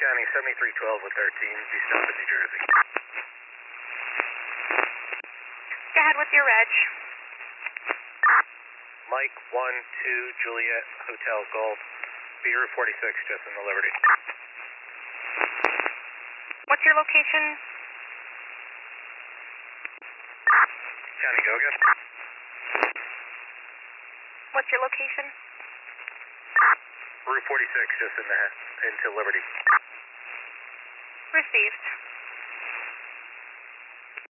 County 7312 with 13, be south of New Jersey. Go ahead with your reg. Mike 12 Juliet Hotel Golf, be Route 46, just in the Liberty. What's your location? County, go again. What's your location? Route 46, just into Liberty. Received.